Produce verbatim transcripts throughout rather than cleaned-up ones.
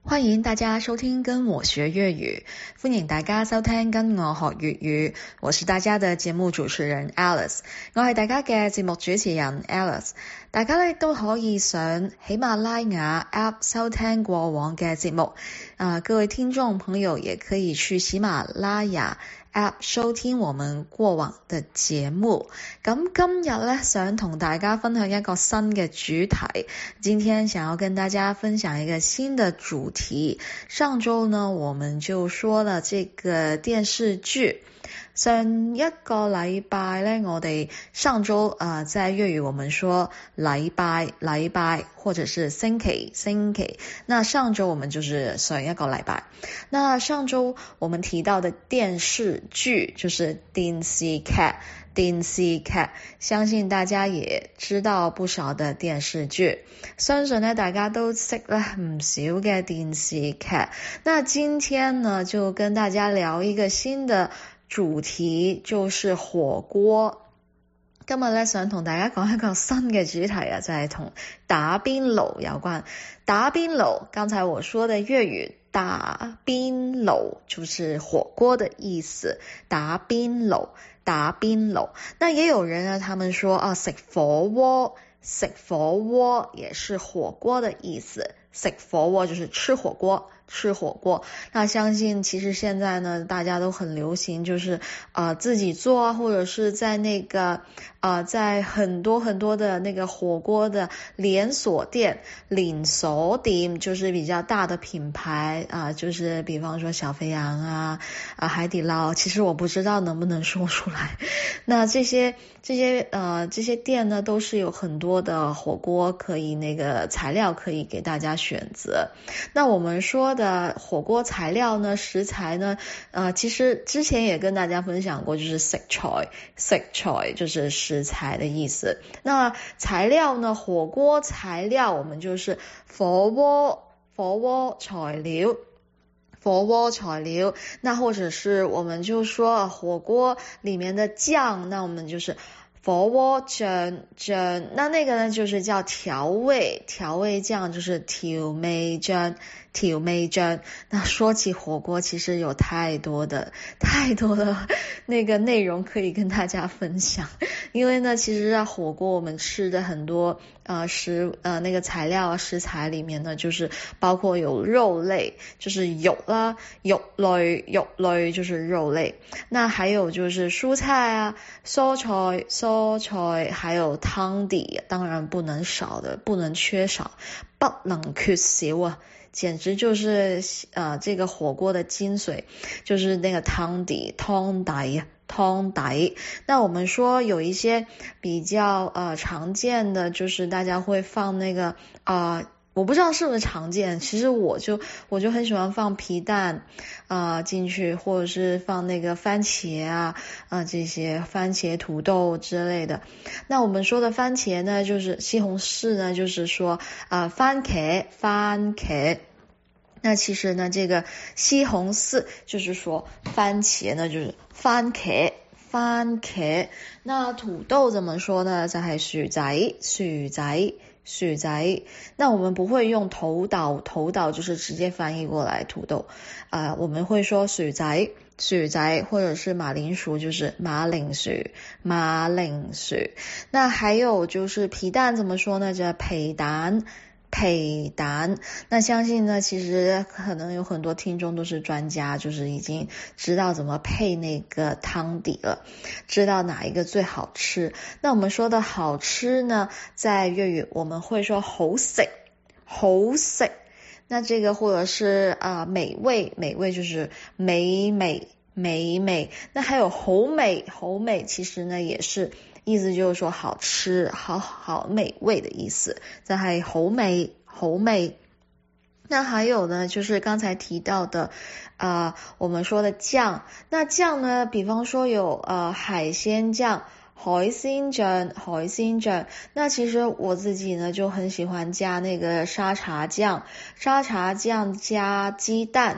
歡迎大家收聽跟我學粵語，歡迎大家收聽跟我學粵語，我是大家的節目主持人 Alice， 我係大家嘅節目主持人 Alice， 大家咧都可以上喜馬拉雅 App 收聽過往嘅節目，啊、呃，各位聽眾朋友也可以去喜馬拉雅App 收聽我們過往的節目。咁今日咧想同大家分享一個新嘅主題，今天想要跟大家分享一個新的主題。上周呢我們就說了這個電視劇，上一個禮拜咧我哋上周啊、呃、在粵語我們說禮拜禮拜或者是星期星期，那上周我們就是上一個禮拜。那上周我們提到的電視劇就是電視劇，電視劇，相信大家也知道不少的電視劇，相信呢大家都識了唔少嘅電視劇。那今天呢就跟大家聊一個新的主題，就是火鍋。今日咧想同大家講一個新嘅主題啊，就係同打邊爐有關。打邊爐，剛才我說的粵語打邊爐就是火鍋的意思，打邊爐打邊爐。那也有人呢他們說啊，食火鍋食火鍋也是火鍋的意思，食火鍋就是吃火鍋吃火鍋。那相信其實現在呢大家都很流行，就是呃自己做啊，或者是在那個呃在很多很多的那個火鍋的連鎖店連鎖店，就是比較大的品牌啊、呃，就是比方說小肥羊啊啊海底撈，其實我不知道能不能說出來。那這些這些呃這些店呢都是有很多的火鍋可以那個材料可以給大家選擇。那我們說的火鍋材料呢，食材呢呃其實之前也跟大家分享過，就是食材食材就是食材的意思。那材料呢，火鍋材料我們就是火鍋火鍋材料火鍋材料。那或者是我們就說火鍋裡面的醬，那我們就是火鍋醬醬。那那個呢就是叫調味調味醬，就是調味醬調味醬。那說起火鍋，其實有太多的太多的那個內容可以跟大家分享。因為呢其實在火鍋我們吃的很多呃食呃那個材料啊食材裡面呢，就是包括有肉類，就是肉啦肉類肉類就是肉類。那還有就是蔬菜啊蔬菜蔬菜，還有湯底，當然不能少的不能缺少不能缺少啊，簡直就是呃這個火鍋的精髓，就是那個湯底湯底湯底。那我們說有一些比較呃常見的，就是大家會放那個呃我不知道是不是常見，其實我就我就很喜歡放皮蛋啊、呃、進去，或者是放那個番茄啊啊、呃、這些番茄土豆之類的。那我們說的番茄呢，就是西紅柿呢，就是說啊、呃、番茄番茄。那其實呢這個西紅柿就是說番茄呢就是番茄番茄。那土豆怎麼說呢，就係薯仔薯仔薯仔。那我們不會用頭豆頭豆就是直接翻譯過來土豆啊、呃，我們會說薯仔薯仔，或者是馬鈴薯就是馬鈴薯馬鈴薯。那還有就是皮蛋怎麼說呢，就皮蛋配蛋。那相信呢其實可能有很多聽眾都是專家，就是已經知道怎麼配那個湯底了，知道哪一個最好吃。那我們說的好吃呢，在粵語我們會說好食好食。那這個或者是啊、呃、美味美味就是美美美美。那還有好味好味，其實呢也是意思就是說好吃好好美味的意思，就係好味好味。那還有呢就是剛才提到的呃我們說的醬。那醬呢比方說有呃海鮮醬海鮮醬海鮮醬。那其實我自己呢就很喜歡加那個沙茶醬沙茶醬加雞蛋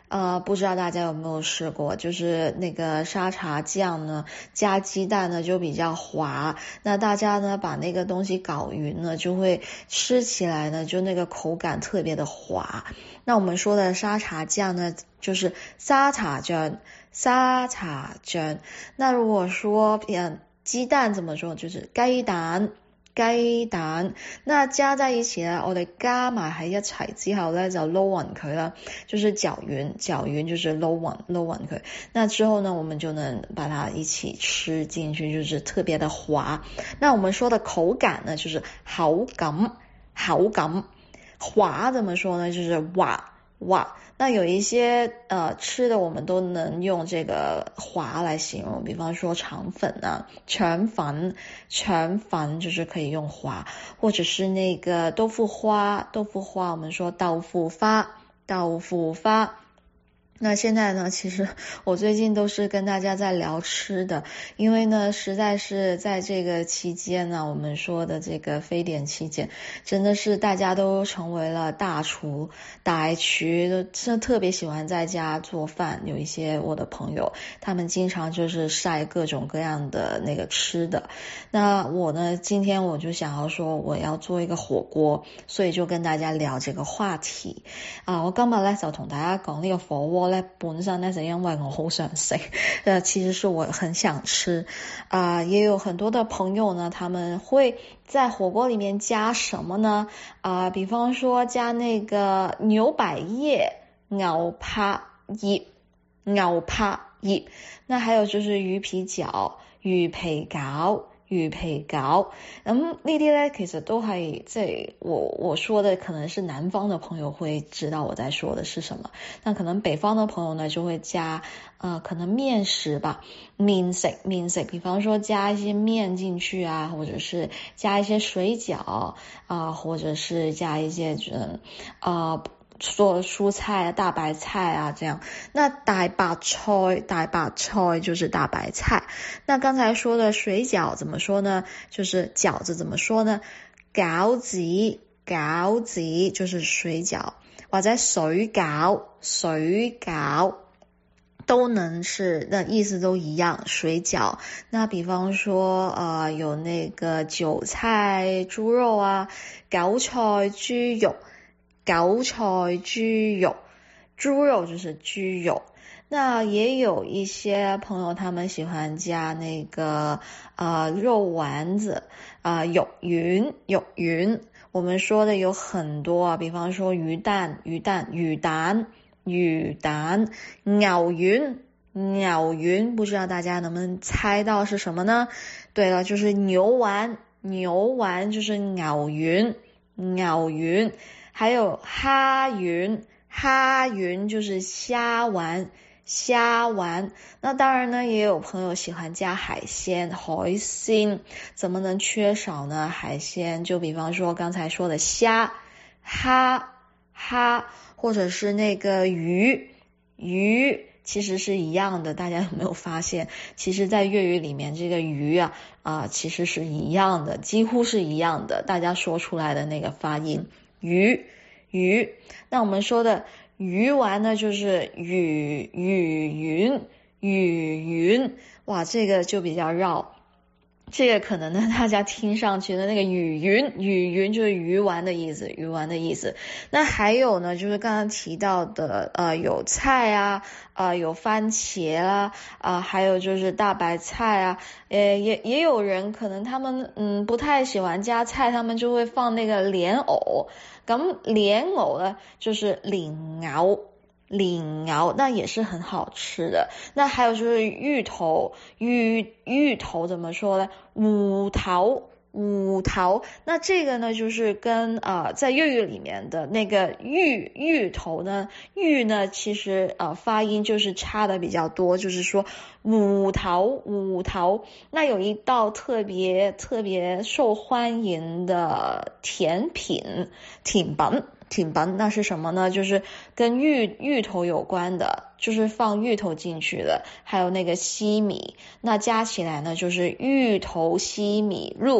呃，不知道大家有没有试过，就是那个沙茶酱呢，加鸡蛋呢就比较滑，那大家呢把那个东西搞匀呢，就会吃起来呢就那个口感特别的滑。那我们说的沙茶酱呢，就是沙茶酱，沙茶酱。那如果說嗯雞蛋怎麼說，就是雞蛋。雞蛋，那加在一起呢，我哋加埋喺一齊之後呢，就撈勻佢啦，就是攪勻，攪勻就是撈勻，撈勻佢。那之後呢，我們就能把它一起吃進去，就是特別的滑。那我們說的口感呢，就是口感，口感。滑怎麼說呢？就是滑滑。那有一些呃吃的我們都能用這個滑來形容，比方說腸粉啊，腸粉，腸粉就是可以用滑，或者是那個豆腐花，豆腐花我們說豆腐花，豆腐花。那現在呢，其實我最近都是跟大家在聊吃的，因為呢實在是在這個期間呢，我們說的這個非典期間，真的是大家都成為了大廚大廚，都真的特別喜歡在家做飯。有一些我的朋友，他們經常就是曬各種各樣的那個吃的。那我呢，今天我就想要說我要做一個火鍋，所以就跟大家聊這個話題啊。我今日呢就同大家講呢個火鍋咧，本身咧就因為我好想食，呃，其實是我很想吃啊、呃。也有很多的朋友呢，他們會在火鍋裡面加什麼呢？啊、呃，比方說加那個牛百葉、牛柏葉、牛柏葉，那還有就是魚皮餃、魚皮餃。魚皮餃，咁呢啲咧其實都係即係我我說的，可能是南方的朋友會知道我在說的是什麼。那可能北方的朋友呢就會加呃可能麵食吧，麵食麵食，比方說加一些麵進去啊，或者是加一些水餃啊、呃，或者是加一些嗯啊。呃做蔬菜啊，大白菜啊，這樣。那大白菜，大白菜就是大白菜。那剛才說的水餃怎麼說呢？就是餃子怎麼說呢？餃子，餃子就是水餃，或者水餃，水餃都能是，那意思都一樣，水餃。那比方說呃有那個韭菜豬肉啊，韭菜豬肉。韭菜豬肉，豬肉就是豬肉。那也有一些朋友他們喜歡加那個呃肉丸子啊、呃，肉丸，肉丸。我們說的有很多啊，比方說魚蛋，魚蛋，魚蛋，魚蛋，牛丸，牛丸。不知道大家能不能猜到是什麼呢？對了，就是牛丸，牛丸就是牛丸，牛丸。還有蝦丸，蝦丸就是蝦丸，蝦丸。那當然呢，也有朋友喜歡加海鮮，海鮮怎麼能缺少呢？海鮮就比方說剛才說的蝦、蝦、蝦，或者是那個魚，魚其實是一樣的。大家有沒有發現，其實在粵語裡面這個魚啊啊、呃，其實是一樣的，幾乎是一樣的，大家說出來的那個發音。魚魚，那我們說的魚丸呢，就是魚魚丸魚丸，哇，這個就比較繞。這個可能呢，大家聽上去的那個魚丸，魚丸就是魚丸的意思，魚丸的意思。那還有呢，就是剛剛提到的，呃，有菜啊，呃，有番茄啊，啊、呃，還有就是大白菜啊，呃，也也有人可能他們嗯不太喜歡加菜，他們就會放那個蓮藕。咁蓮藕呢，就是蓮藕。蓮藕那也是很好吃的。那還有就是芋頭，芋芋頭怎麼說呢？芋頭，芋頭。那這個呢，就是跟呃在粵語裡面的那個芋芋頭呢，芋呢其實呃發音就是差的比較多，就是說芋頭，芋頭。那有一道特別特別受歡迎的甜品，甜品。甜品那是什麼呢？就是跟芋芋頭有關的，就是放芋頭進去的，還有那個西米，那加起來呢就是芋頭西米露。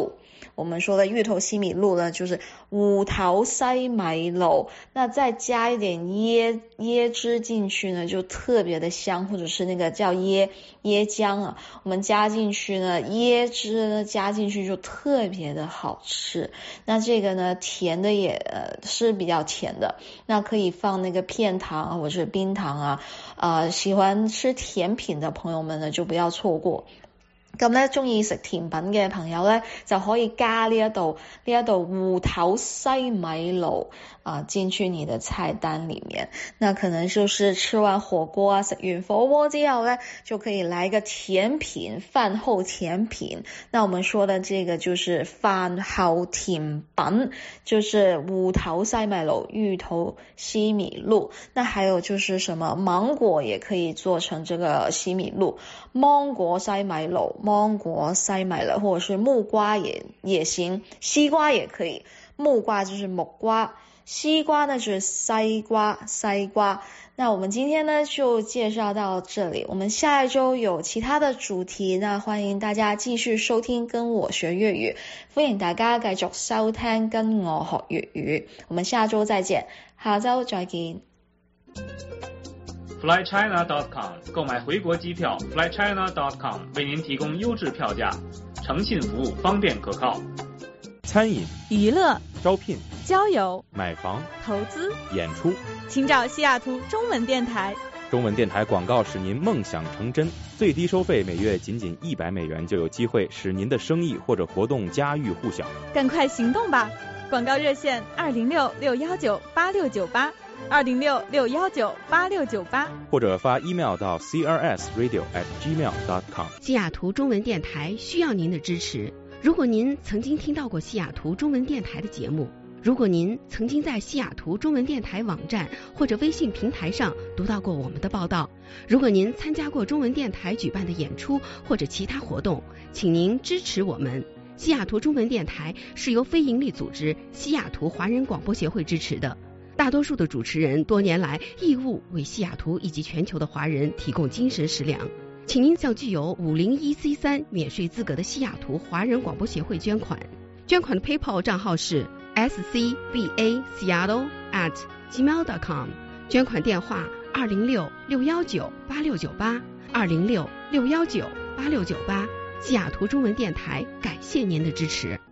我们说的芋头西米露呢，就是芋頭西米露，那再加一点椰椰汁进去呢，就特别的香，或者是那个叫椰椰浆啊，我们加进去呢，椰汁呢加进去就特别的好吃。那这个呢，甜的也呃是比较甜的，那可以放那个片糖或者是冰糖啊，呃，喜欢吃甜品的朋友们呢就不要錯過。咁咧，中意食甜品嘅朋友咧，就可以加呢一道呢一道芋頭西米露啊進去你的菜單裡面。那可能就是吃完火鍋啊，食完火鍋之後咧，就可以來一個甜品，飯後甜品。那我們說的這個就是飯後甜品，就是芋頭西米露、芋頭西米露。那還有就是什麼芒果也可以做成這個西米露，芒果西米露。芒果西米露，或者是木瓜也也行，西瓜也可以。木瓜就是木瓜，西瓜呢就是西瓜，西瓜。那我們今天呢就介紹到這裡，我們下一周有其他的主題，那歡迎大家繼續收聽跟我學粵語，歡迎大家繼續收聽跟我學粵語，我們下周再見，下周再見。 fly china dot com 購買回國機票 fly china dot com 為您提供優質票價，誠信服務，方便可靠。 餐飲、 娛樂、 招聘、 交友、 買房、 投資、 演出， 請找西雅圖中文電台。 中文電台廣告使您夢想成真，最低收費每月僅僅一百美元，就有機會使您的生意或者活動家喻戶曉。 趕快行動吧！廣告熱線二零六六幺九八六九八。二零六六幺九八六九八， 或者發 email 到 c r s radio at gmail dot com。 西雅圖中文電台需要您的支持。如果您曾經聽到過西雅圖中文電台的節目，如果您曾經在西雅圖中文電台網站或者微信平台上讀到過我們的報道，如果您參加過中文電台舉辦的演出或者其他活動，請您支持我們。西雅圖中文電台是由非營利組織西雅圖華人廣播協會支持的。大多數的主持人多年來義務為西雅圖以及全球的華人提供精神食糧，請您向具有五零一 C 三免稅資格的西雅圖華人廣播協會捐款。捐款的 PayPal 賬號是 s c b a seattle at gmail dot com， 捐款電話二零六六幺九八六九八，二零六六幺九八六九八。西雅圖中文電台感謝您的支持。